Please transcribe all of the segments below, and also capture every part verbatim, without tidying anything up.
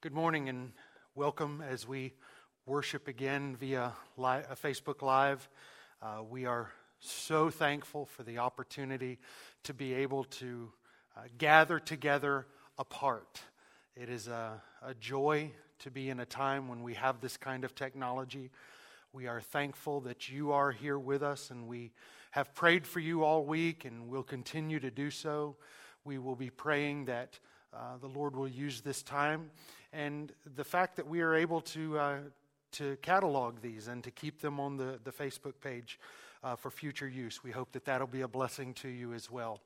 Good morning and welcome as we worship again via li- uh, Facebook Live. Uh, we are so thankful for the opportunity to be able to uh, gather together apart. It is a, a joy to be in a time when we have this kind of technology. We are thankful that you are here with us, and we have prayed for you all week and will continue to do so. We will be praying that uh, the Lord will use this time. And the fact that we are able to uh, to catalog these and to keep them on the, the Facebook page uh, for future use, we hope that that'll be a blessing to you as well.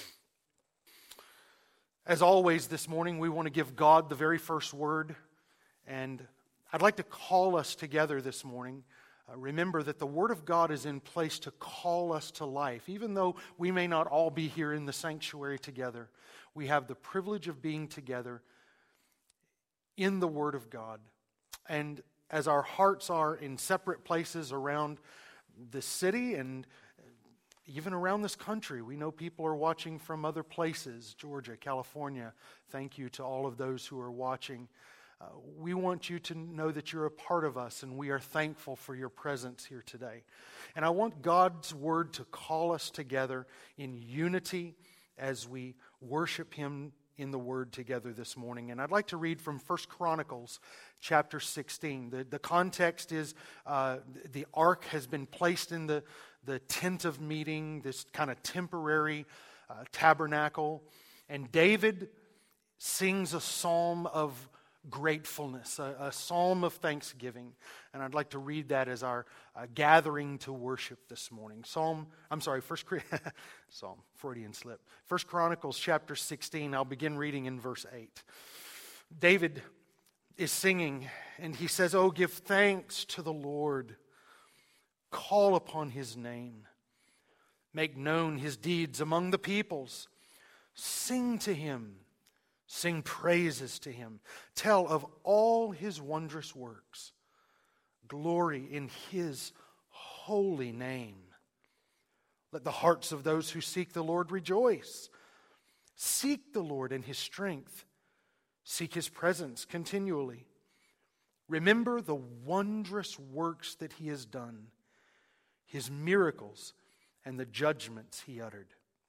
As always this morning, we want to give God the very first word. And I'd like to call us together this morning. Uh, remember that the Word of God is in place to call us to life. Even though we may not all be here in the sanctuary together, we have the privilege of being together in the Word of God. And as our hearts are in separate places around the city and even around this country, we know people are watching from other places, Georgia, California. Thank you to all of those who are watching. Uh, we want you to know that you're a part of us, and we are thankful for your presence here today. And I want God's Word to call us together in unity as we worship Him in the Word together this morning. And I'd like to read from First Chronicles chapter sixteen. The, the context is uh, the ark has been placed in the, the tent of meeting, this kind of temporary uh, tabernacle. And David sings a psalm of gratefulness, a, a psalm of thanksgiving. And I'd like to read that as our uh, gathering to worship this morning. Psalm, I'm sorry, First Psalm, Freudian slip. First Chronicles chapter sixteen, I'll begin reading in verse eight. David is singing, and he says, "Oh, give thanks to the Lord. Call upon His name. Make known His deeds among the peoples. Sing to Him. Sing praises to Him. Tell of all His wondrous works. Glory in His holy name. Let the hearts of those who seek the Lord rejoice. Seek the Lord in His strength. Seek His presence continually. Remember the wondrous works that He has done, His miracles, and the judgments He uttered.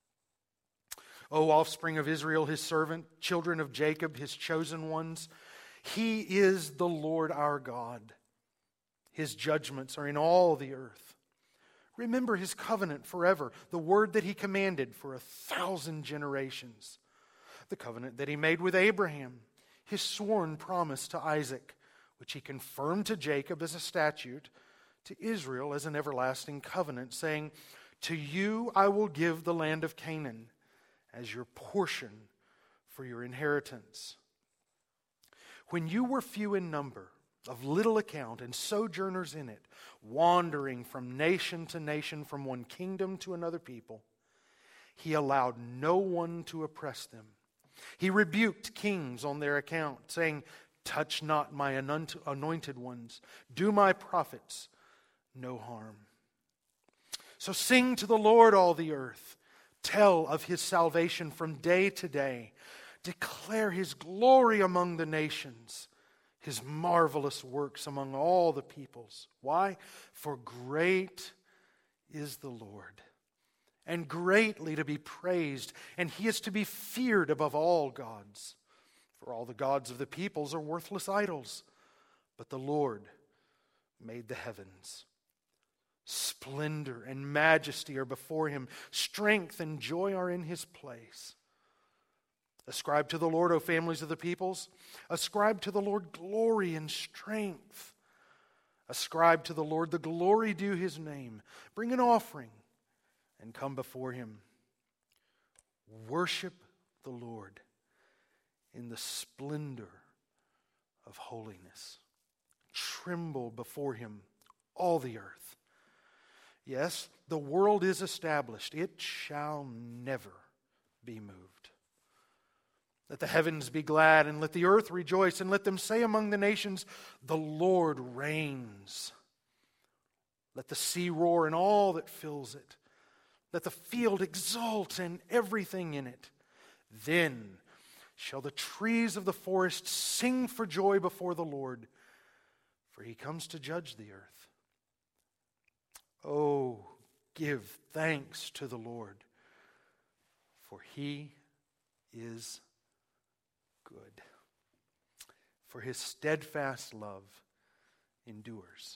O offspring of Israel, His servant, children of Jacob, His chosen ones, He is the Lord our God. His judgments are in all the earth. Remember His covenant forever, the word that He commanded for a thousand generations, the covenant that He made with Abraham, His sworn promise to Isaac, which He confirmed to Jacob as a statute, to Israel as an everlasting covenant, saying, to you I will give the land of Canaan as your portion for your inheritance. When you were few in number, of little account, and sojourners in it, wandering from nation to nation, from one kingdom to another people, He allowed no one to oppress them. He rebuked kings on their account, saying, touch not my anointed ones. Do my prophets no harm. So sing to the Lord, all the earth. Tell of His salvation from day to day. Declare His glory among the nations, His marvelous works among all the peoples. Why? For great is the Lord, and greatly to be praised, and He is to be feared above all gods. For all the gods of the peoples are worthless idols, but the Lord made the heavens. Splendor and majesty are before Him. Strength and joy are in His place. Ascribe to the Lord, O families of the peoples. Ascribe to the Lord glory and strength. Ascribe to the Lord the glory due His name. Bring an offering and come before Him. Worship the Lord in the splendor of holiness. Tremble before Him, all the earth. Yes, the world is established. It shall never be moved. Let the heavens be glad, and let the earth rejoice, and let them say among the nations, the Lord reigns. Let the sea roar and all that fills it. Let the field exult and everything in it. Then shall the trees of the forest sing for joy before the Lord, for he comes to judge the earth. Oh, give thanks to the Lord, for he is good. For his steadfast love endures.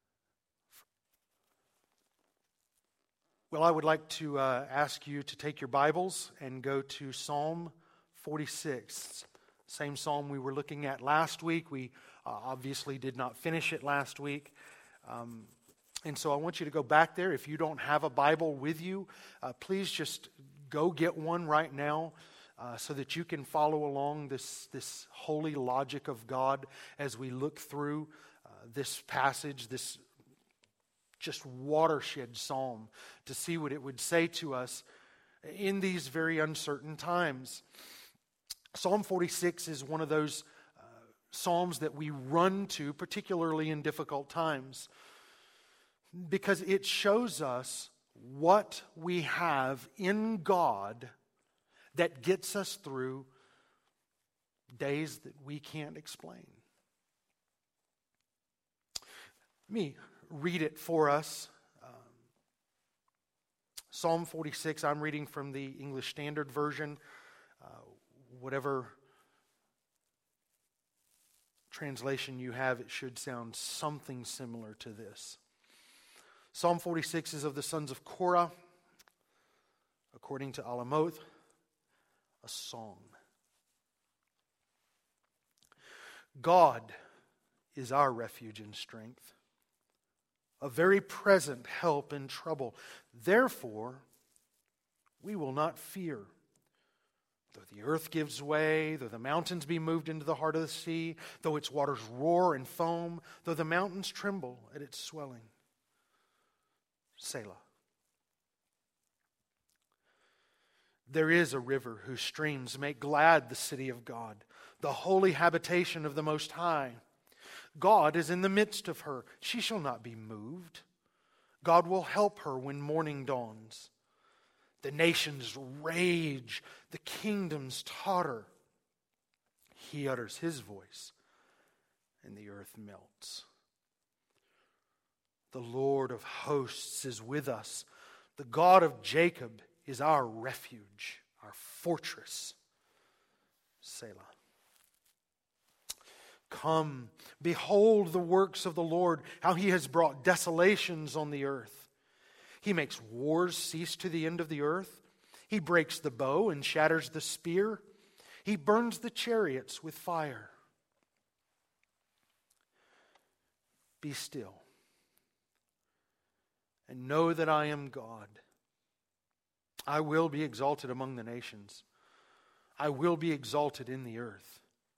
Well, I would like to uh, ask you to take your Bibles and go to Psalm forty-six. Same psalm we were looking at last week. We uh, obviously did not finish it last week. Um, and so I want you to go back there. If you don't have a Bible with you, uh, please just go get one right now uh, so that you can follow along this, this holy logic of God as we look through uh, this passage, this just watershed psalm, to see what it would say to us in these very uncertain times. Psalm forty-six is one of those uh, psalms that we run to, particularly in difficult times, because it shows us what we have in God that gets us through days that we can't explain. Let me read it for us. Um, Psalm forty-six, I'm reading from the English Standard Version. Uh, whatever translation you have, it should sound something similar to this. Psalm forty-six is of the sons of Korah, according to Alamoth, a song. God is our refuge and strength, a very present help in trouble. Therefore, we will not fear. Though the earth gives way, though the mountains be moved into the heart of the sea, though its waters roar and foam, though the mountains tremble at its swelling. Selah. There is a river whose streams make glad the city of God, the holy habitation of the Most High. God is in the midst of her. She shall not be moved. God will help her when morning dawns. The nations rage, the kingdoms totter. He utters his voice, and the earth melts. The Lord of hosts is with us. The God of Jacob is our refuge, our fortress. Selah. Come, behold the works of the Lord, how he has brought desolations on the earth. He makes wars cease to the end of the earth. He breaks the bow and shatters the spear. He burns the chariots with fire. Be still and know that I am God. I will be exalted among the nations. I will be exalted in the earth.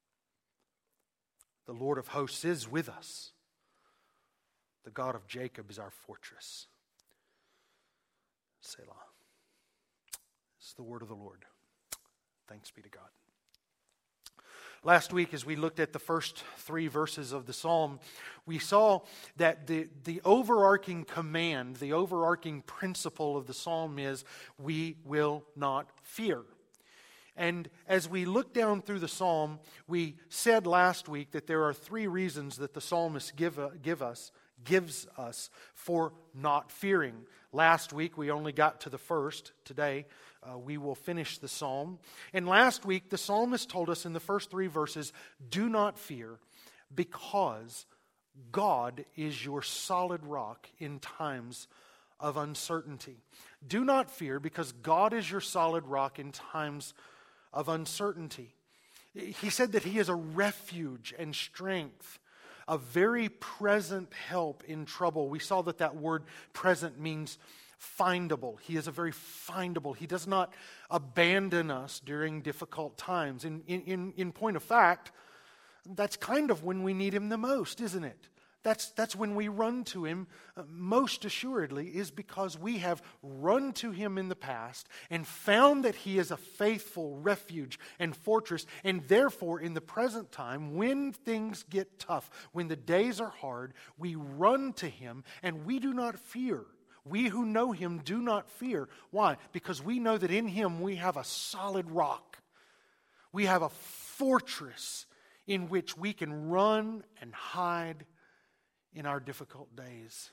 The Lord of hosts is with us. The God of Jacob is our fortress. Selah. This is the word of the Lord. Thanks be to God. Last week, as we looked at the first three verses of the psalm, we saw that the, the overarching command, the overarching principle of the psalm is, we will not fear. And as we look down through the psalm, we said last week that there are three reasons that the psalmist give, uh, give us, gives us for not fearing. Last week, we only got to the first. Today, uh, we will finish the psalm. And last week, the psalmist told us in the first three verses, do not fear, because God is your solid rock in times of uncertainty. Do not fear, because God is your solid rock in times of uncertainty. He said that he is a refuge and strength, a very present help in trouble. We saw that that word present means findable. He is a very findable. He does not abandon us during difficult times. In, in, in point of fact, that's kind of when we need him the most, isn't it? That's, that's when we run to him uh, most assuredly, is because we have run to him in the past and found that he is a faithful refuge and fortress. And therefore, in the present time, when things get tough, when the days are hard, we run to him and we do not fear. We who know him do not fear. Why? Because we know that in him we have a solid rock. We have a fortress in which we can run and hide in our difficult days.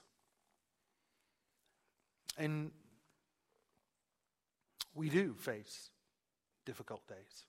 And we do face difficult days.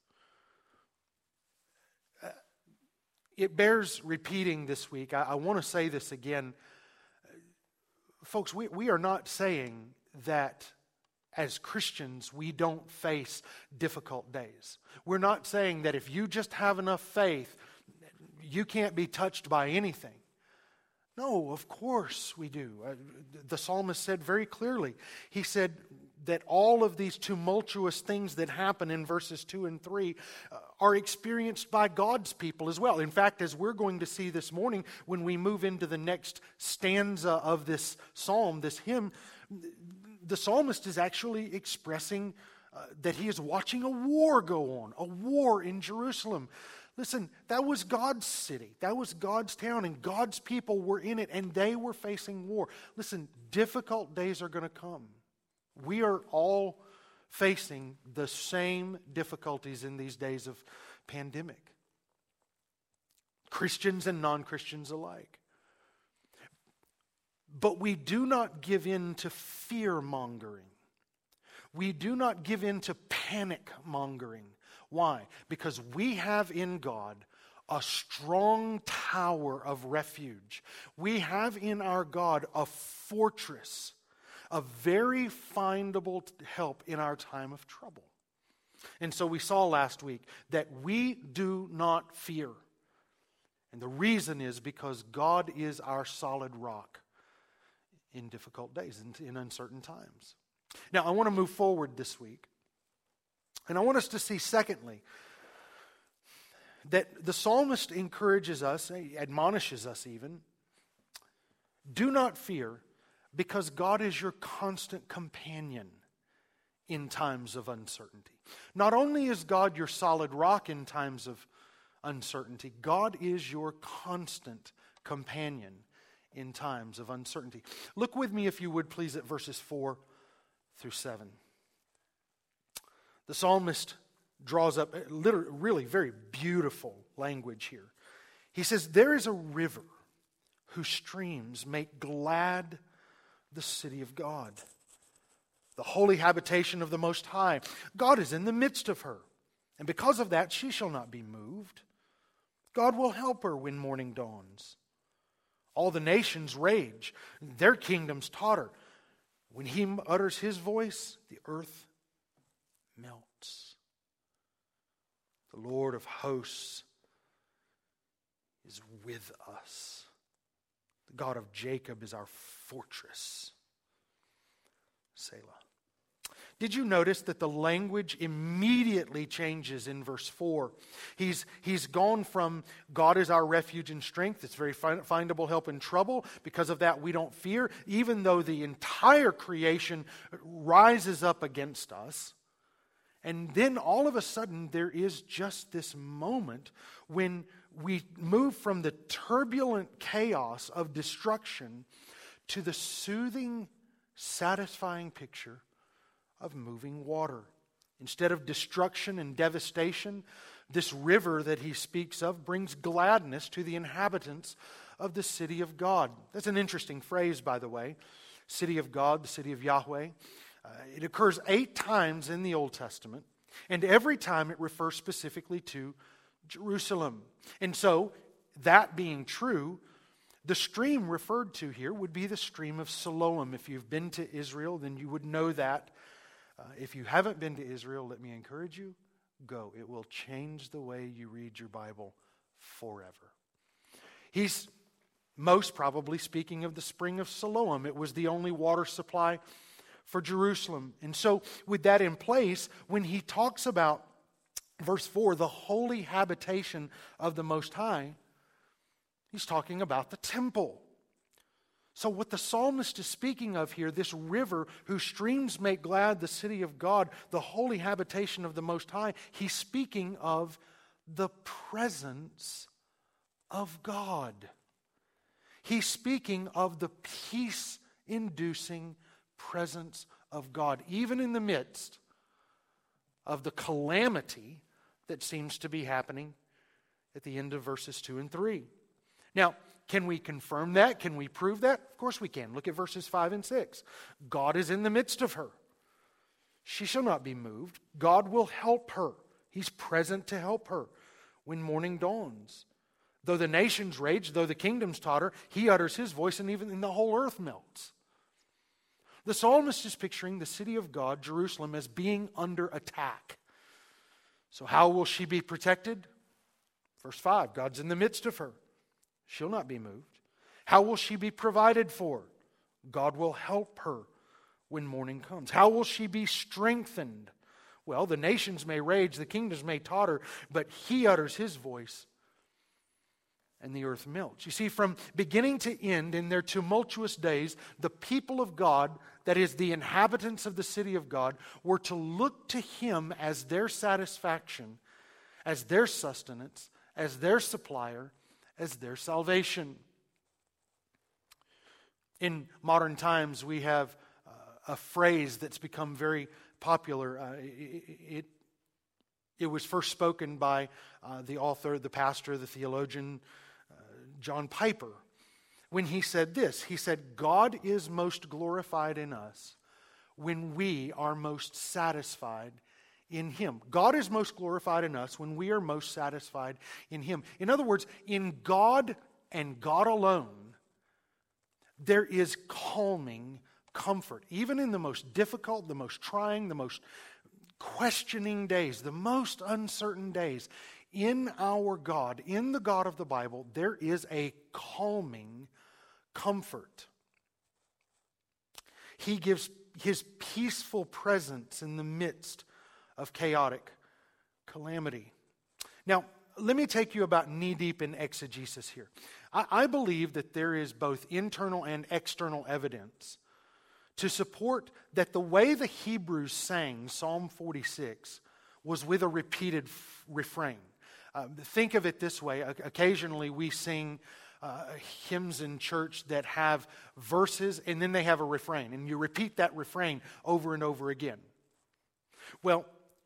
Uh, it bears repeating this week. I, I want to say this again. Folks, we, we are not saying that as Christians we don't face difficult days. We're not saying that if you just have enough faith, you can't be touched by anything. No, of course we do. Uh, the psalmist said very clearly, he said that all of these tumultuous things that happen in verses two and three uh, are experienced by God's people as well. In fact, as we're going to see this morning, when we move into the next stanza of this psalm, this hymn, the psalmist is actually expressing uh, that he is watching a war go on, a war in Jerusalem. Listen, that was God's city. That was God's town, and God's people were in it, and they were facing war. Listen, difficult days are going to come. We are all facing the same difficulties in these days of pandemic. Christians and non-Christians alike. But we do not give in to fear-mongering. We do not give in to panic-mongering. Why? Because we have in God a strong tower of refuge. We have in our God a fortress, a very findable help in our time of trouble. And so we saw last week that we do not fear. And the reason is because God is our solid rock in difficult days, in, in uncertain times. Now, I want to move forward this week. And I want us to see, secondly, that the psalmist encourages us, admonishes us even, do not fear, because God is your constant companion in times of uncertainty. Not only is God your solid rock in times of uncertainty, God is your constant companion in times of uncertainty. Look with me, if you would please, at verses four through seven. The psalmist draws up literally, really very beautiful language here. He says, "There is a river whose streams make glad the city of God, the holy habitation of the Most High. God is in the midst of her, and because of that she shall not be moved. God will help her when morning dawns. All the nations rage, their kingdoms totter. When he utters his voice, the earth melts. The Lord of hosts is with us. The God of Jacob is our fortress." Selah. Did you notice that the language immediately changes in verse four? He's, he's gone from God is our refuge and strength. It's very find, findable help in trouble. Because of that, we don't fear, even though the entire creation rises up against us. And then all of a sudden, there is just this moment when we move from the turbulent chaos of destruction to the soothing, satisfying picture of moving water. Instead of destruction and devastation, this river that he speaks of brings gladness to the inhabitants of the city of God. That's an interesting phrase, by the way. City of God, the city of Yahweh. Uh, it occurs eight times in the Old Testament, and every time it refers specifically to Jerusalem. And so, that being true, the stream referred to here would be the stream of Siloam. If you've been to Israel, then you would know that. Uh, if you haven't been to Israel, let me encourage you, go. It will change the way you read your Bible forever. He's most probably speaking of the spring of Siloam. It was the only water supply for Jerusalem. And so, with that in place, when he talks about, verse four, the holy habitation of the Most High, he's talking about the temple. So what the psalmist is speaking of here, this river whose streams make glad the city of God, the holy habitation of the Most High, he's speaking of the presence of God. He's speaking of the peace-inducing presence of God, even in the midst of the calamity that seems to be happening at the end of verses two and three. Now, can we confirm that? Can we prove that? Of course we can. Look at verses five and six. God is in the midst of her. She shall not be moved. God will help her. He's present to help her when morning dawns. Though the nations rage, though the kingdoms totter, he utters his voice, and even the whole earth melts. The psalmist is picturing the city of God, Jerusalem, as being under attack. So how will she be protected? Verse five, God's in the midst of her. She'll not be moved. How will she be provided for? God will help her when morning comes. How will she be strengthened? Well, the nations may rage, the kingdoms may totter, but he utters his voice, and the earth melts. You see, from beginning to end, in their tumultuous days, the people of God, that is, the inhabitants of the city of God, were to look to him as their satisfaction, as their sustenance, as their supplier, as their salvation. In modern times, we have uh, a phrase that's become very popular. Uh, it, it, it was first spoken by uh, the author, the pastor, the theologian, uh, John Piper, when he said this. He said, God is most glorified in us when we are most satisfied in him. God is most glorified in us when we are most satisfied in him. In other words, in God and God alone, there is calming comfort. Even in the most difficult, the most trying, the most questioning days, the most uncertain days, in our God, in the God of the Bible, there is a calming comfort. He gives his peaceful presence in the midst of chaotic calamity. Now, let me take you about knee-deep in exegesis here. I, I believe that there is both internal and external evidence to support that the way the Hebrews sang Psalm forty-six was with a repeated f- refrain. Uh, think of it this way. O- occasionally we sing uh, hymns in church that have verses and then they have a refrain, and you repeat that refrain over and over again. Well,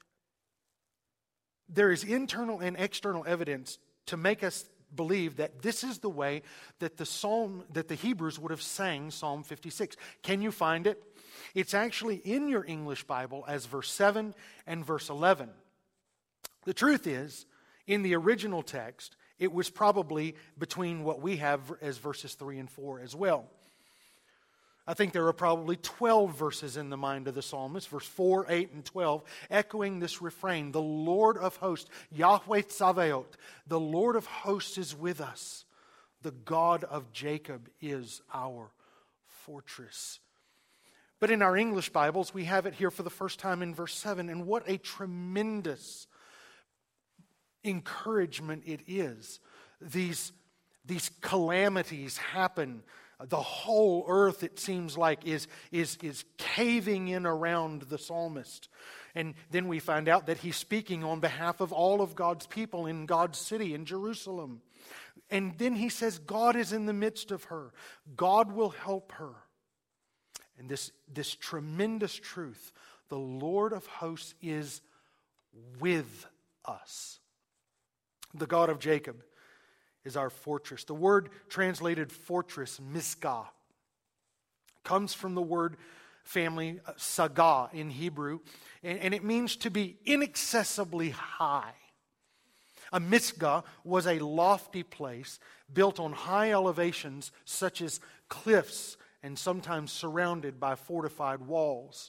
there is internal and external evidence to make us believe that this is the way that the psalm that the Hebrews would have sang Psalm fifty-six. Can you find it? It's actually in your English Bible as verse seven and verse eleven. The truth is, in the original text, it was probably between what we have as verses three and four as well. I think there are probably twelve verses in the mind of the psalmist, verse four, eight, and twelve, echoing this refrain, the Lord of hosts, Yahweh Tsaveot, the Lord of hosts is with us. The God of Jacob is our fortress. But in our English Bibles, we have it here for the first time in verse seven, and what a tremendous encouragement it is. These, these calamities happen. The whole earth, it seems like, is, is, is caving in around the psalmist. And then we find out that he's speaking on behalf of all of God's people in God's city, in Jerusalem. And then he says, God is in the midst of her. God will help her. And this, this tremendous truth, the Lord of hosts is with us. The God of Jacob is our fortress. The word translated fortress, Mizkah, comes from the word family, uh, Sagah in Hebrew, and, and it means to be inaccessibly high. A Mizkah was a lofty place built on high elevations such as cliffs and sometimes surrounded by fortified walls.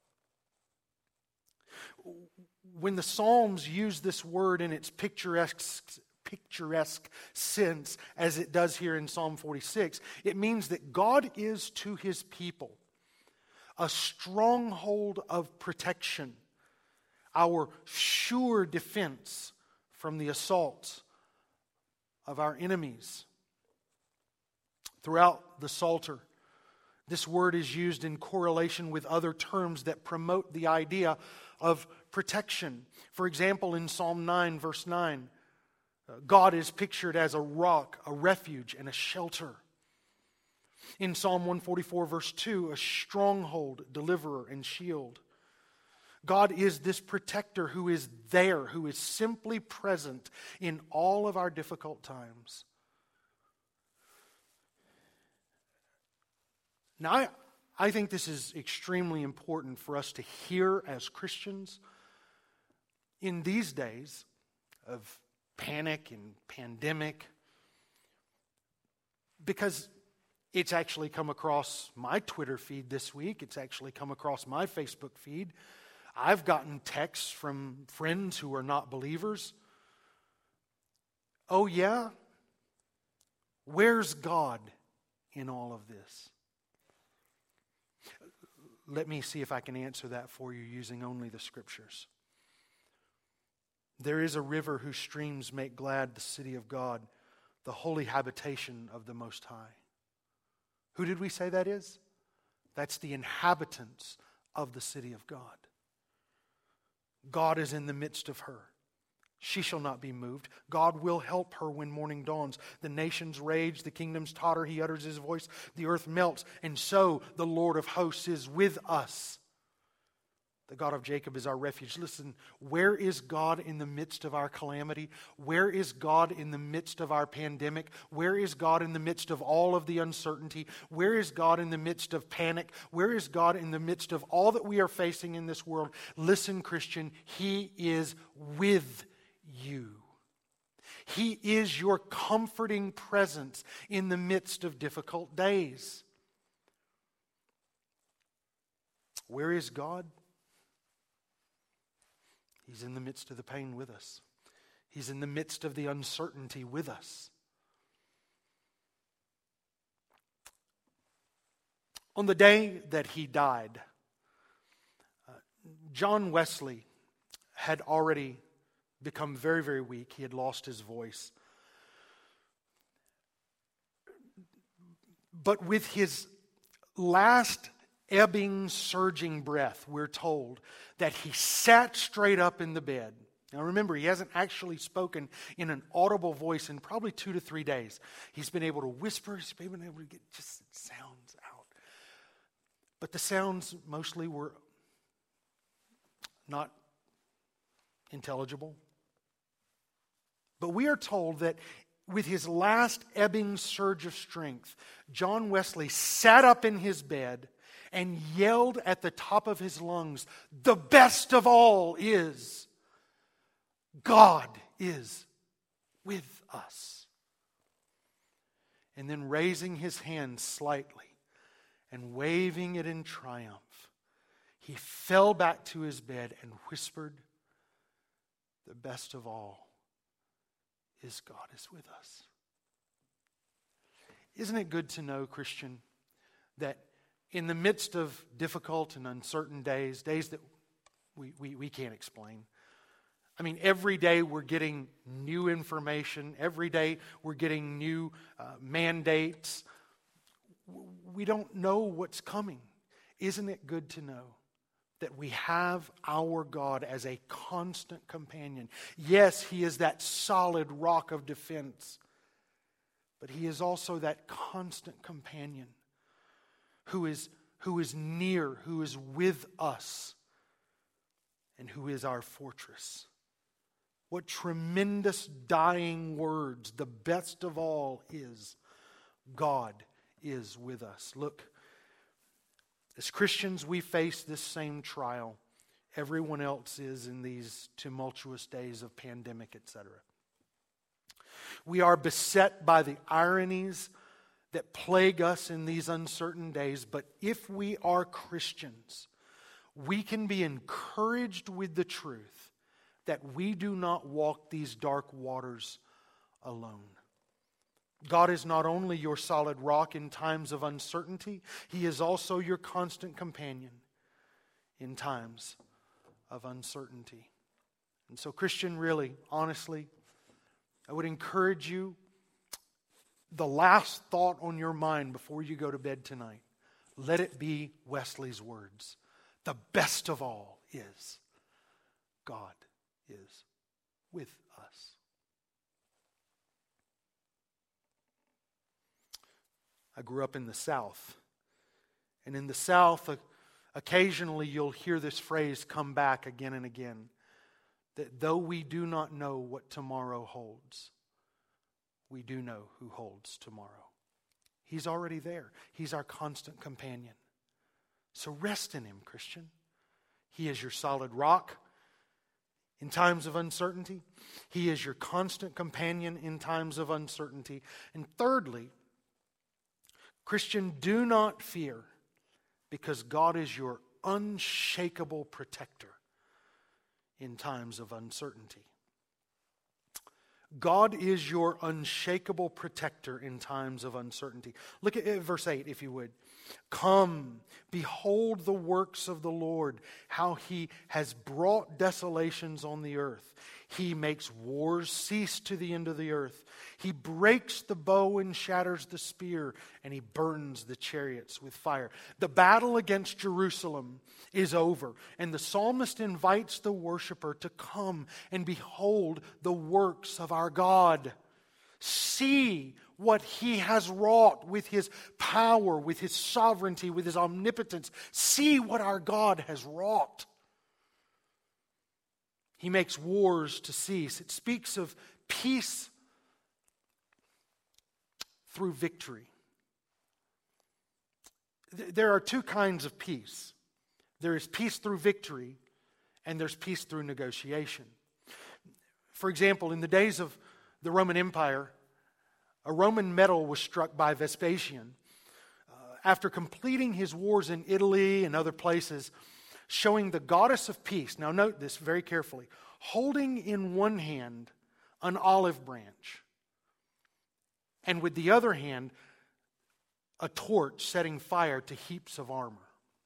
When the Psalms use this word in its picturesque picturesque sense, as it does here in Psalm forty-six, it means that God is to his people a stronghold of protection, our sure defense from the assaults of our enemies. Throughout the Psalter, this word is used in correlation with other terms that promote the idea of protection. For example, in Psalm nine, verse nine, God is pictured as a rock, a refuge, and a shelter. In Psalm one forty-four, verse two, a stronghold, deliverer, and shield. God is this protector who is there, who is simply present in all of our difficult times. Now, I, I think this is extremely important for us to hear as Christians in these days of panic and pandemic, because it's actually come across my Twitter feed this week. It's actually come across my Facebook feed. I've gotten texts from friends who are not believers. Oh yeah? Where's God in all of this? Let me see if I can answer that for you using only the Scriptures. There is a river whose streams make glad the city of God, the holy habitation of the Most High. Who did we say that is? That's the inhabitants of the city of God. God is in the midst of her. She shall not be moved. God will help her when morning dawns. The nations rage, the kingdoms totter, he utters his voice, the earth melts, and so the Lord of hosts is with us. The God of Jacob is our refuge. Listen, where is God in the midst of our calamity? Where is God in the midst of our pandemic? Where is God in the midst of all of the uncertainty? Where is God in the midst of panic? Where is God in the midst of all that we are facing in this world? Listen, Christian, He is with you. He is your comforting presence in the midst of difficult days. Where is God? He's in the midst of the pain with us. He's in the midst of the uncertainty with us. On the day that he died, uh, John Wesley had already become very, very weak. He had lost his voice. But with his last ebbing, surging breath, we're told that he sat straight up in the bed. Now remember, he hasn't actually spoken in an audible voice in probably two to three days. He's been able to whisper, he's been able to get just sounds out. But the sounds mostly were not intelligible. But we are told that with his last ebbing surge of strength, John Wesley sat up in his bed and yelled at the top of his lungs, "The best of all is, God is with us." And then raising his hand slightly and waving it in triumph, he fell back to his bed and whispered, "The best of all is God is with us." Isn't it good to know, Christian, that in the midst of difficult and uncertain days, days that we, we, we can't explain. I mean, every day we're getting new information. Every day we're getting new uh, mandates. We don't know what's coming. Isn't it good to know that we have our God as a constant companion? Yes, He is that solid rock of defense, but He is also that constant companion who is, who is near, who is with us, and who is our fortress. What tremendous dying words. The best of all is, God is with us. Look, as Christians, we face this same trial everyone else is in these tumultuous days of pandemic, et cetera. We are beset by the ironies that plague us in these uncertain days, but if we are Christians, we can be encouraged with the truth that we do not walk these dark waters alone. God is not only your solid rock in times of uncertainty, He is also your constant companion in times of uncertainty. And so, Christian, really, honestly, I would encourage you, the last thought on your mind before you go to bed tonight, let it be Wesley's words. The best of all is, God is with us. I grew up in the South. And in the South, a, Occasionally you'll hear this phrase come back again and again, that though we do not know what tomorrow holds, we do know who holds tomorrow. He's already there. He's our constant companion. So rest in Him, Christian. He is your solid rock in times of uncertainty. He is your constant companion in times of uncertainty. And thirdly, Christian, do not fear, because God is your unshakable protector in times of uncertainty. God is your unshakable protector in times of uncertainty. Look at verse eight, if you would. Come, behold the works of the Lord, how He has brought desolations on the earth. He makes wars cease to the end of the earth. He breaks the bow and shatters the spear, and He burns the chariots with fire. The battle against Jerusalem is over, and the psalmist invites the worshiper to come and behold the works of our God. See what He has wrought with His power, with His sovereignty, with His omnipotence. See what our God has wrought. He makes wars to cease. It speaks of peace through victory. There are two kinds of peace. There is peace through victory, and there's peace through negotiation. For example, in the days of the Roman Empire, a Roman medal was struck by Vespasian uh, after completing his wars in Italy and other places, showing the goddess of peace. Now note this very carefully. Holding in one hand an olive branch, and with the other hand a torch setting fire to heaps of armor.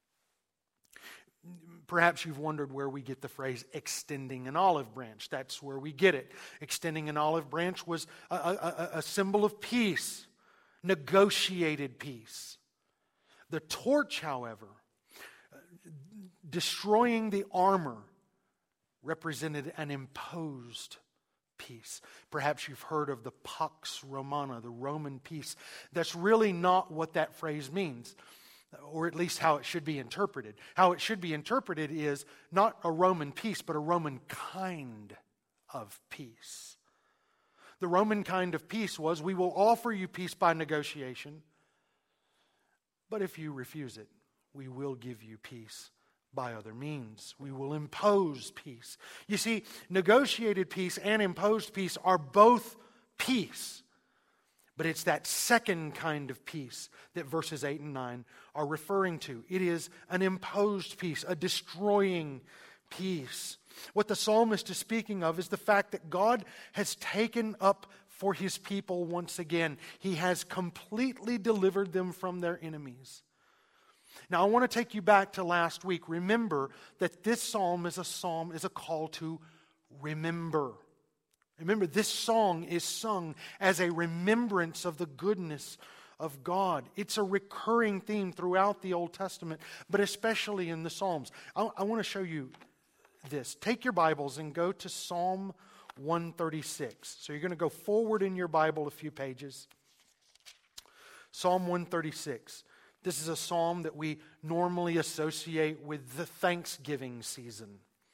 Perhaps you've wondered where we get the phrase extending an olive branch. That's where we get it. Extending an olive branch was a, a, a symbol of peace, negotiated peace. The torch, however, destroying the armor, represented an imposed peace. Perhaps you've heard of the Pax Romana, the Roman peace. That's really not what that phrase means, or at least how it should be interpreted. How it should be interpreted is not a Roman peace, but a Roman kind of peace. The Roman kind of peace was, we will offer you peace by negotiation, but if you refuse it, we will give you peace by other means. We will impose peace. You see, negotiated peace and imposed peace are both peace. But it's that second kind of peace that verses eight and nine are referring to. It is an imposed peace, a destroying peace. What the psalmist is speaking of is the fact that God has taken up for His people once again. He has completely delivered them from their enemies. Now, I want to take you back to last week. Remember that this psalm is a psalm, is a call to remember. Remember, this song is sung as a remembrance of the goodness of God. It's a recurring theme throughout the Old Testament, but especially in the Psalms. I, I want to show you this. Take your Bibles and go to Psalm one thirty-six. So you're going to go forward in your Bible a few pages. Psalm one thirty-six. This is a psalm that we normally associate with the Thanksgiving season.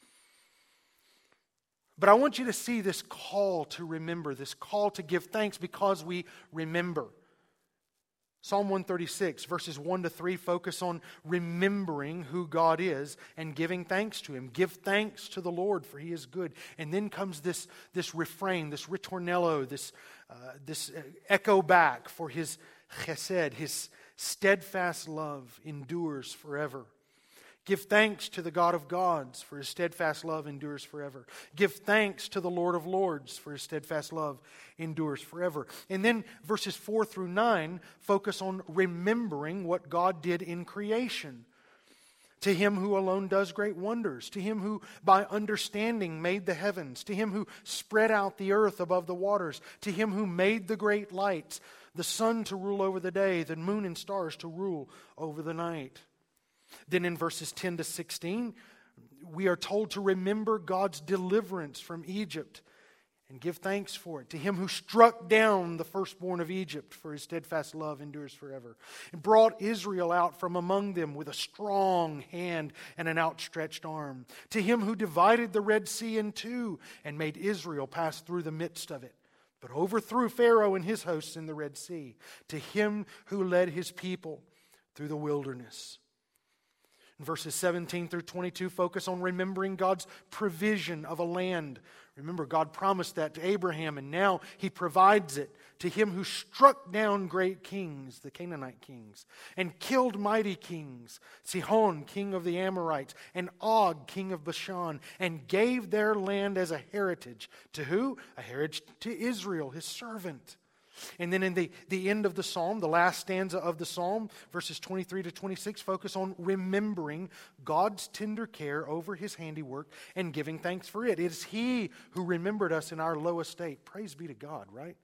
But I want you to see this call to remember, this call to give thanks because we remember. Psalm one thirty-six, verses one to three, focus on remembering who God is and giving thanks to Him. Give thanks to the Lord, for He is good. And then comes this, this refrain, this ritornello, this, uh, this echo back, for His chesed, His steadfast love endures forever. Give thanks to the God of gods, for His steadfast love endures forever. Give thanks to the Lord of lords, for His steadfast love endures forever. And then verses four through nine focus on remembering what God did in creation. To Him who alone does great wonders, to Him who by understanding made the heavens, to Him who spread out the earth above the waters, to Him who made the great lights, the sun to rule over the day, the moon and stars to rule over the night. Then in verses ten to sixteen, we are told to remember God's deliverance from Egypt and give thanks for it. To him who struck down the firstborn of Egypt, for his steadfast love endures forever, and brought Israel out from among them with a strong hand and an outstretched arm. To him who divided the Red Sea in two and made Israel pass through the midst of it, but overthrew Pharaoh and his hosts in the Red Sea. To him who led his people through the wilderness. In verses seventeen through twenty-two, focus on remembering God's provision of a land. Remember, God promised that to Abraham, and now he provides it to him who struck down great kings, the Canaanite kings, and killed mighty kings, Sihon, king of the Amorites, and Og, king of Bashan, and gave their land as a heritage. To who? A heritage to Israel, his servant. And then in the, the end of the psalm, the last stanza of the psalm, verses twenty-three to twenty-six, focus on remembering God's tender care over his handiwork and giving thanks for it. It is he who remembered us in our low estate. Praise be to God, right?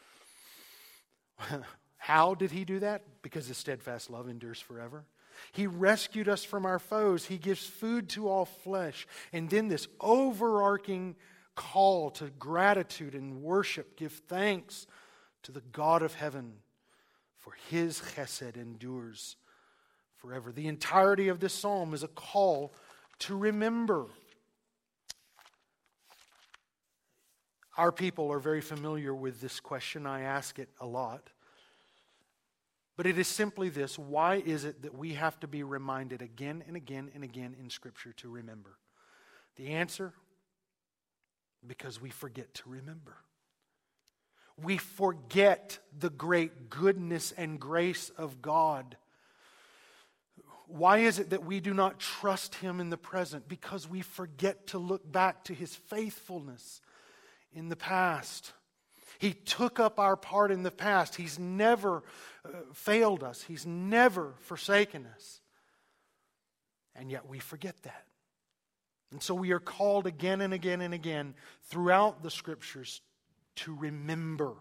How did he do that? Because his steadfast love endures forever. He rescued us from our foes. He gives food to all flesh. And then this overarching call to gratitude and worship. Give thanks to the God of heaven, for his chesed endures forever. The entirety of this psalm is a call to remember. Our people are very familiar with this question. I ask it a lot. But it is simply this: why is it that we have to be reminded again and again and again in Scripture to remember? The answer: because we forget to remember. We forget the great goodness and grace of God. Why is it that we do not trust him in the present? Because we forget to look back to his faithfulness in the past. He took up our part in the past. He's never uh, failed us. He's never forsaken us. And yet we forget that. And so we are called again and again and again throughout the Scriptures to remember.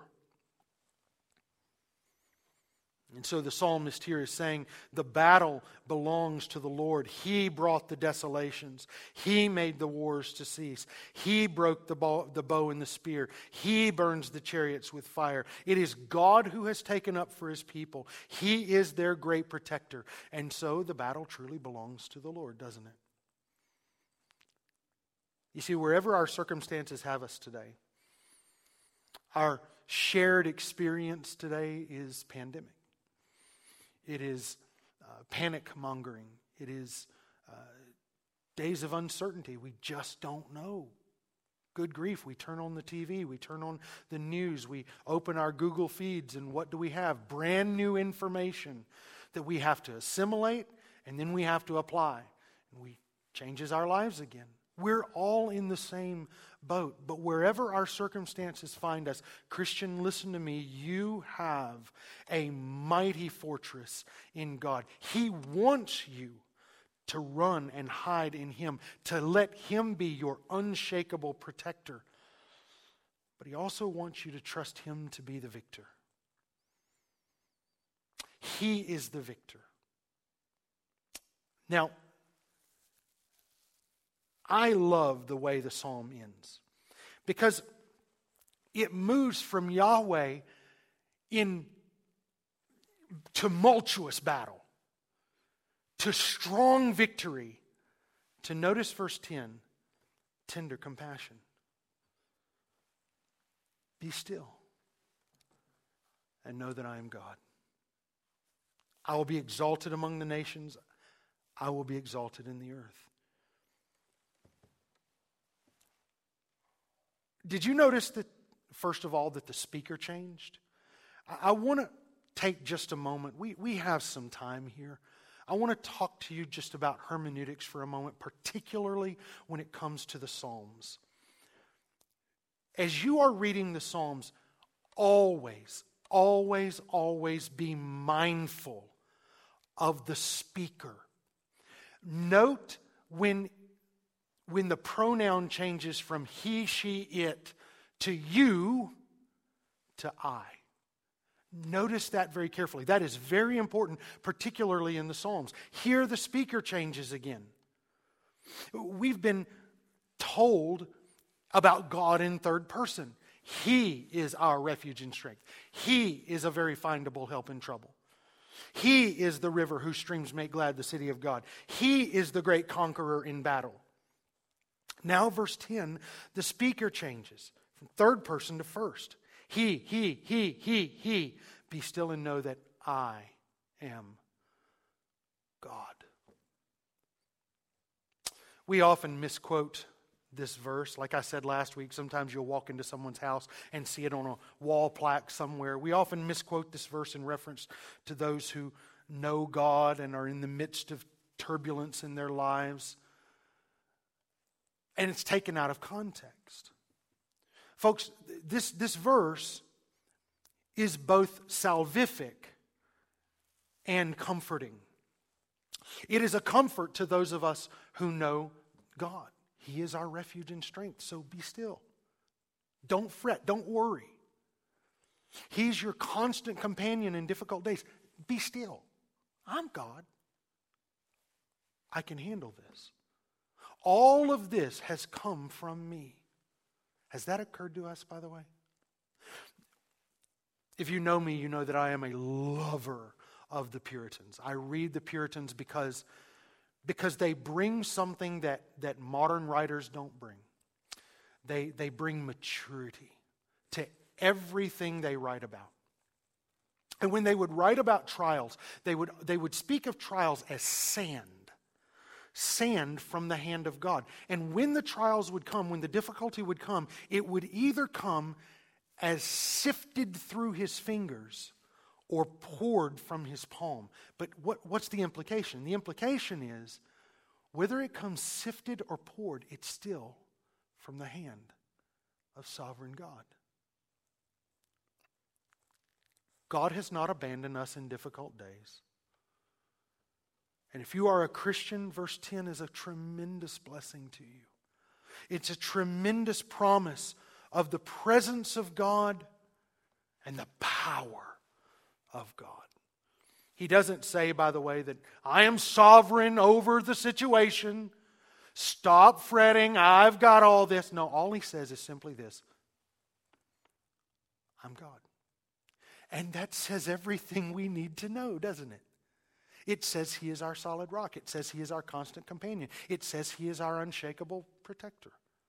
And so the psalmist here is saying the battle belongs to the Lord. He brought the desolations. He made the wars to cease. He broke the bow, the bow and the spear. He burns the chariots with fire. It is God who has taken up for his people. He is their great protector. And so the battle truly belongs to the Lord, doesn't it? You see, wherever our circumstances have us today, our shared experience today is pandemic. It is uh, panic mongering. It is uh, days of uncertainty. We just don't know. Good grief, we turn on the T V, we turn on the news, we open our Google feeds, and what do we have? Brand new information that we have to assimilate, and then we have to apply. And we changes our lives again. We're all in the same boat. But wherever our circumstances find us, Christian, listen to me, you have a mighty fortress in God. He wants you to run and hide in him, to let him be your unshakable protector. But he also wants you to trust him to be the victor. He is the victor. Now, I love the way the psalm ends, because it moves from Yahweh in tumultuous battle to strong victory to, notice verse ten, tender compassion. Be still and know that I am God. I will be exalted among the nations. I will be exalted in the earth. Did you notice that, first of all, that the speaker changed? I, I want to take just a moment. We, we have some time here. I want to talk to you just about hermeneutics for a moment, particularly when it comes to the Psalms. As you are reading the Psalms, always, always, always be mindful of the speaker. Note when When the pronoun changes from he, she, it to you to I. Notice that very carefully. That is very important, particularly in the Psalms. Here the speaker changes again. We've been told about God in third person. He is our refuge and strength. He is a very findable help in trouble. He is the river whose streams make glad the city of God. He is the great conqueror in battle. Now, verse ten, the speaker changes from third person to first. He, he, he, he, he. Be still and know that I am God. We often misquote this verse. Like I said last week, sometimes you'll walk into someone's house and see it on a wall plaque somewhere. We often misquote this verse in reference to those who know God and are in the midst of turbulence in their lives. And it's taken out of context. Folks, this, this verse is both salvific and comforting. It is a comfort to those of us who know God. He is our refuge and strength, so be still. Don't fret, don't worry. He's your constant companion in difficult days. Be still. I'm God. I can handle this. All of this has come from me. Has that occurred to us, by the way? If you know me, you know that I am a lover of the Puritans. I read the Puritans because Because they bring something that, that modern writers don't bring. They, they bring maturity to everything they write about. And when they would write about trials, they would, they would speak of trials as sand. Sand from the hand of God. And when the trials would come, when the difficulty would come, it would either come as sifted through his fingers or poured from his palm. But what, what's the implication? The implication is, whether it comes sifted or poured, it's still from the hand of sovereign God. God has not abandoned us in difficult days. And if you are a Christian, verse ten is a tremendous blessing to you. It's a tremendous promise of the presence of God and the power of God. He doesn't say, by the way, that I am sovereign over the situation. Stop fretting. I've got all this. No, all he says is simply this. I'm God. And that says everything we need to know, doesn't it? It says he is our solid rock. It says he is our constant companion. It says he is our unshakable protector.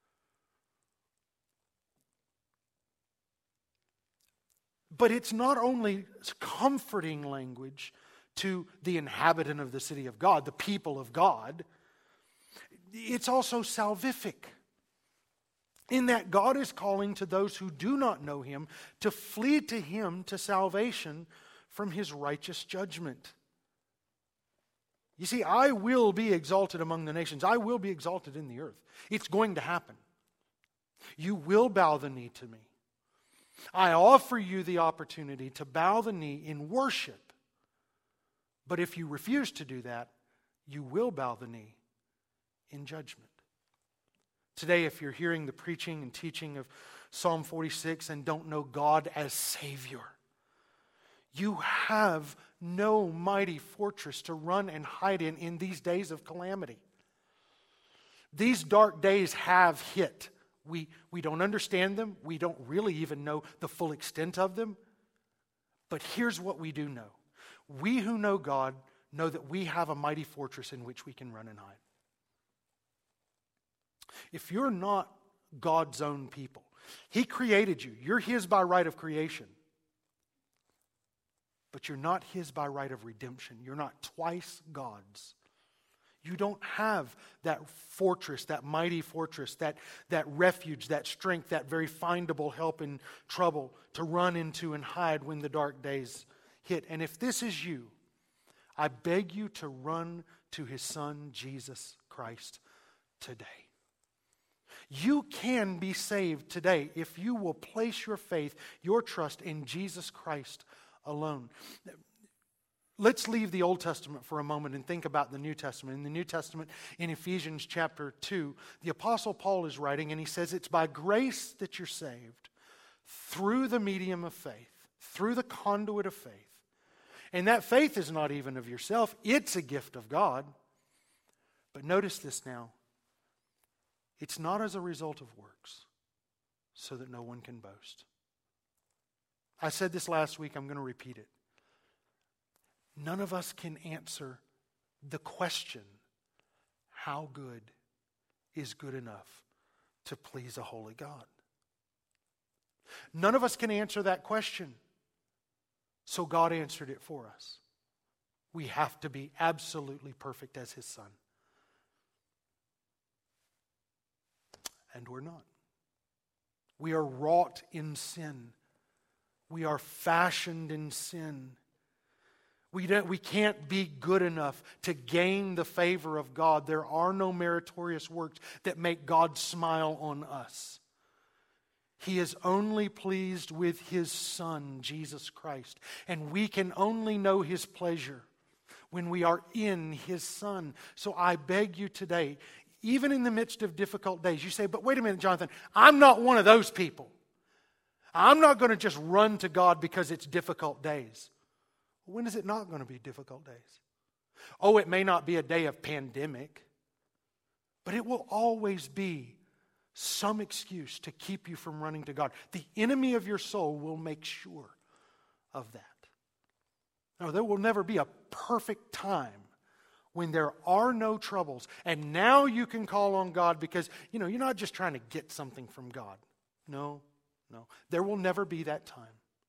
But it's not only comforting language to the inhabitant of the city of God, the people of God. It's also salvific, in that God is calling to those who do not know him to flee to him to salvation from his righteous judgment. You see, I will be exalted among the nations. I will be exalted in the earth. It's going to happen. You will bow the knee to me. I offer you the opportunity to bow the knee in worship. But if you refuse to do that, you will bow the knee in judgment. Today, if you're hearing the preaching and teaching of Psalm forty-six and don't know God as Savior, you have no mighty fortress to run and hide in in these days of calamity. These dark days have hit. We, we don't understand them. We don't really even know the full extent of them. But here's what we do know. We who know God know that we have a mighty fortress in which we can run and hide. If you're not God's own people, He created you. You're His by right of creation. But you're not His by right of redemption. You're not twice God's. You don't have that fortress, that mighty fortress, that, that refuge, that strength, that very findable help in trouble to run into and hide when the dark days hit. And if this is you, I beg you to run to His Son, Jesus Christ, today. You can be saved today if you will place your faith, your trust in Jesus Christ alone. Let's leave the Old Testament for a moment and think about the New Testament. In the New Testament, in Ephesians chapter two, the Apostle Paul is writing, and he says, it's by grace that you're saved through the medium of faith, through the conduit of faith. And that faith is not even of yourself. It's a gift of God. But notice this now. It's not as a result of works, so that no one can boast. I said this last week, I'm going to repeat it. None of us can answer the question, how good is good enough to please a holy God? None of us can answer that question. So God answered it for us. We have to be absolutely perfect as His Son. And we're not. We are wrought in sin. We are fashioned in sin. We, don't, we can't be good enough to gain the favor of God. There are no meritorious works that make God smile on us. He is only pleased with His Son, Jesus Christ. And we can only know His pleasure when we are in His Son. So I beg you today, even in the midst of difficult days, you say, but wait a minute, Jonathan, I'm not one of those people. I'm not going to just run to God because it's difficult days. When is it not going to be difficult days? Oh, it may not be a day of pandemic, but it will always be some excuse to keep you from running to God. The enemy of your soul will make sure of that. Now, there will never be a perfect time when there are no troubles, and now you can call on God because, you know, you're not just trying to get something from God. No, no. There will never be that time.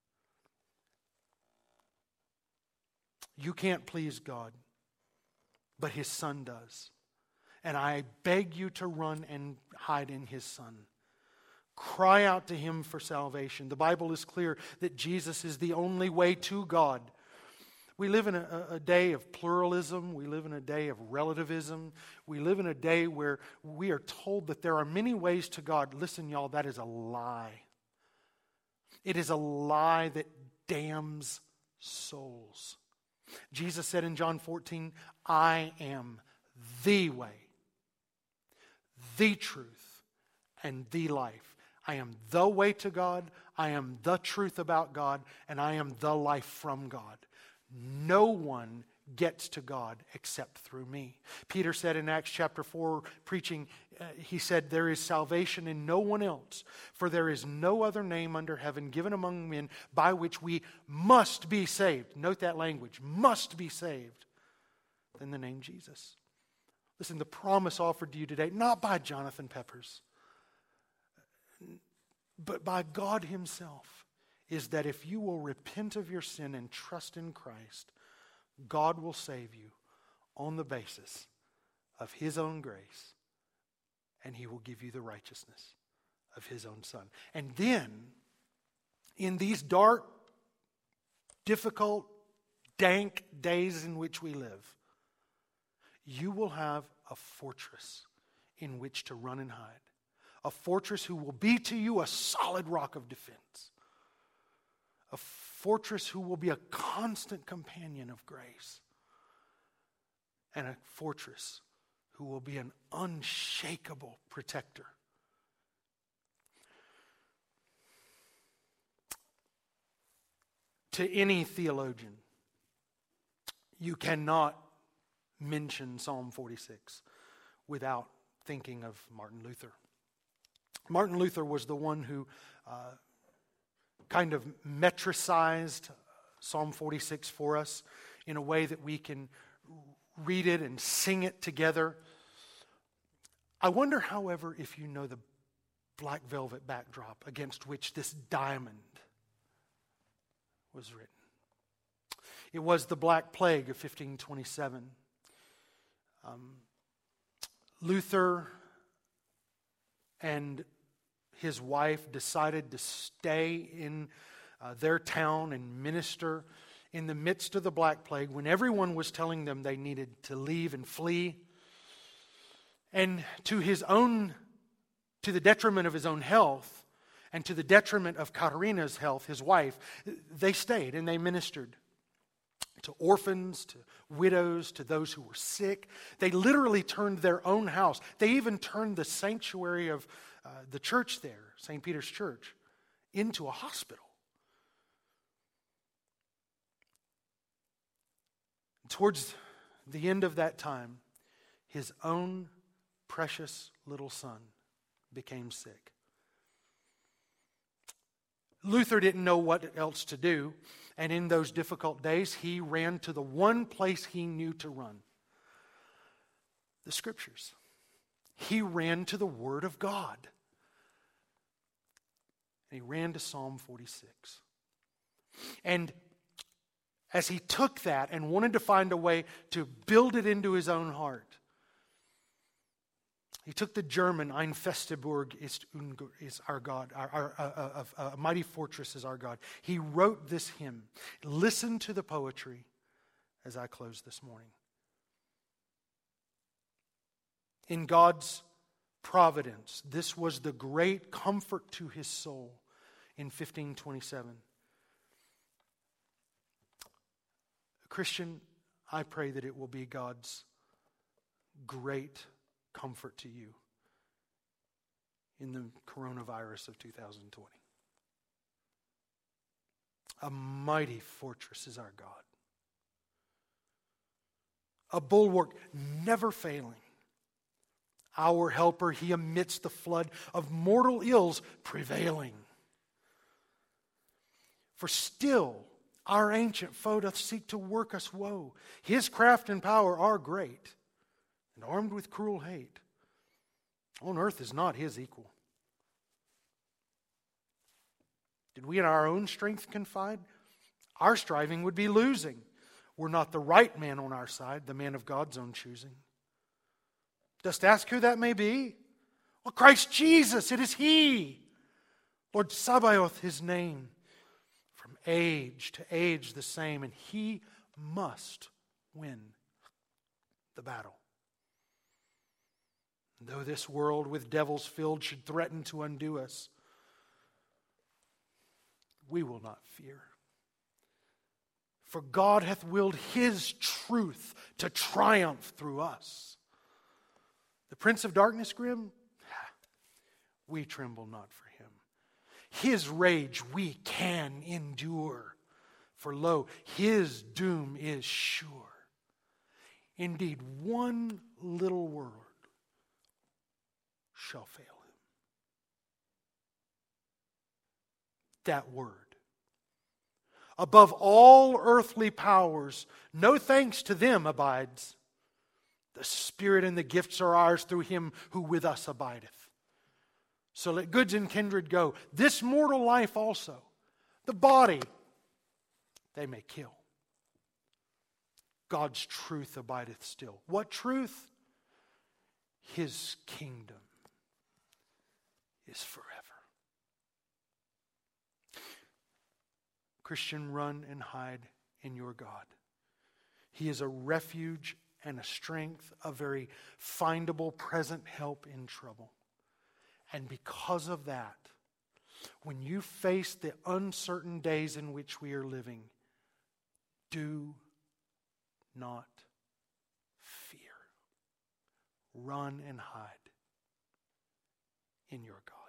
You can't please God, but His Son does. And I beg you to run and hide in His Son. Cry out to Him for salvation. The Bible is clear that Jesus is the only way to God. We live in a, a day of pluralism. We live in a day of relativism. We live in a day where we are told that there are many ways to God. Listen, y'all, that is a lie. It is a lie that damns souls. Jesus said in John fourteen, I am the way, the truth, and the life. I am the way to God, I am the truth about God, and I am the life from God. No one gets to God except through me. Peter said in Acts chapter four, preaching, uh, he said, there is salvation in no one else, for there is no other name under heaven given among men by which we must be saved. Note that language, must be saved, than the name Jesus. Listen, the promise offered to you today, not by Jonathan Peppers, but by God Himself, is that if you will repent of your sin and trust in Christ, God will save you on the basis of His own grace, and He will give you the righteousness of His own Son. And then, in these dark, difficult, dank days in which we live, you will have a fortress in which to run and hide. A fortress who will be to you a solid rock of defense. A fortress who will be a constant companion of grace. And a fortress who will be an unshakable protector. To any theologian, you cannot mention Psalm forty-six without thinking of Martin Luther. Martin Luther was the one who uh, kind of metricized Psalm forty-six for us in a way that we can read it and sing it together. I wonder, however, if you know the black velvet backdrop against which this diamond was written. It was the Black Plague of fifteen twenty-seven. Um, Luther and his wife decided to stay in uh, their town and minister in the midst of the Black Plague when everyone was telling them they needed to leave and flee. And to his own, to the detriment of his own health and to the detriment of Katarina's health, his wife, they stayed and they ministered to orphans, to widows, to those who were sick. They literally turned their own house. They even turned the sanctuary of uh, the church there, Saint Peter's Church, into a hospital. Towards the end of that time, his own precious little son became sick. Luther didn't know what else to do, and in those difficult days, he ran to the one place he knew to run: the Scriptures. He ran to the Word of God. And he ran to Psalm forty-six. And as he took that and wanted to find a way to build it into his own heart, he took the German, Ein feste Burg ist, is our God, our, our, uh, uh, a mighty fortress is our God. He wrote this hymn. Listen to the poetry as I close this morning. In God's providence, this was the great comfort to his soul in fifteen twenty-seven. Christian, I pray that it will be God's great comfort to you in the coronavirus of two thousand twenty. A mighty fortress is our God. A bulwark never failing. Our helper, he amidst the flood of mortal ills prevailing. For still our ancient foe doth seek to work us woe. His craft and power are great, and armed with cruel hate. On earth is not his equal. Did we in our own strength confide? Our striving would be losing. Were not the right man on our side, the man of God's own choosing. Dost ask who that may be? Well, Christ Jesus, it is He. Lord Sabaoth, His name. From age to age the same, and He must win the battle. And though this world with devils filled should threaten to undo us, we will not fear. For God hath willed His truth to triumph through us. The prince of darkness grim, we tremble not for him. His rage we can endure. For lo, his doom is sure. Indeed, one little word shall fail him. That word. Above all earthly powers, no thanks to them abides. The Spirit and the gifts are ours through Him who with us abideth. So let goods and kindred go. This mortal life also, the body, they may kill. God's truth abideth still. What truth? His kingdom is forever. Christian, run and hide in your God. He is a refuge and a strength, a very findable present help in trouble. And because of that, when you face the uncertain days in which we are living, do not fear. Run and hide in your God.